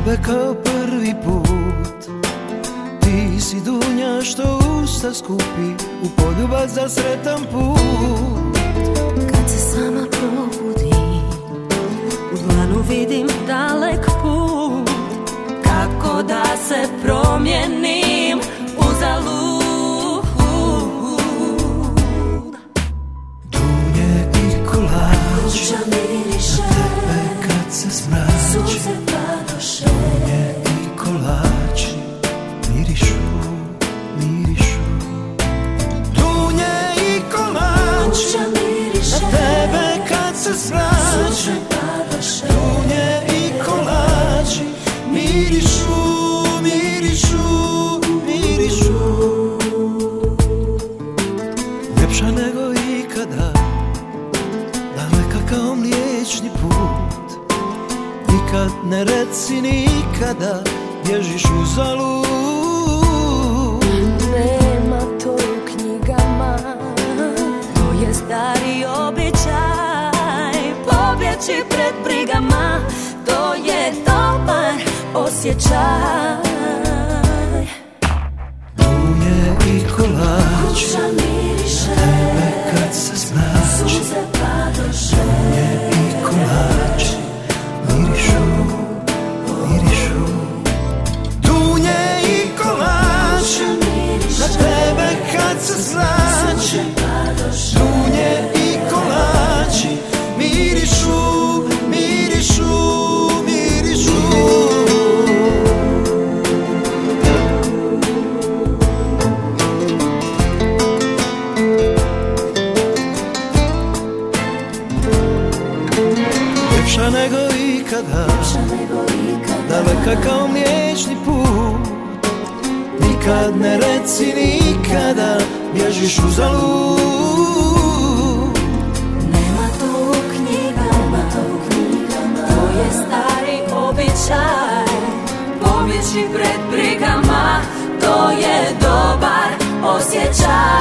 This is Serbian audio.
tebe kao prvi put. Ti si dunja što usta skupi u poljubac za sretan put. Kad se sama probudim, u dlanu vidim dalek put. Kako da se promijenim uzalud. Dunje i kolač, kuća miriše, na tebe kad se smrači. suze padoše, Dunje i kolači mirišu, mirišu. Dunje i kolači, kuća miriše, na tebe kad se smrači. suze padoše, Dunje i kolači mirišu, mirišu, mirišu. Ljepša nego ikada, daleka kao mliječni put. Nikad ne reci nikada, bježiš uzalud. nema to u knjigama, to je stari običaj. Pobjeći pred brigama, to je dobar osjećaj. Dunje i kolači, Kuća miriše, tebe kad se smrači. suze padoše, Dunje i kolači mirišu, mirišu. Dunje i kolači, na tebe kad se smrači. Dunje i kolači mirišu, mirišu, mirišu. Ljepša nego ikada, daleka kao mliječni put. Nikad ne reci nikada, bježiš uzalud. nema to u knjigama, to je stari običaj. Pobjeći pred brigama, to je dobar osjećaj.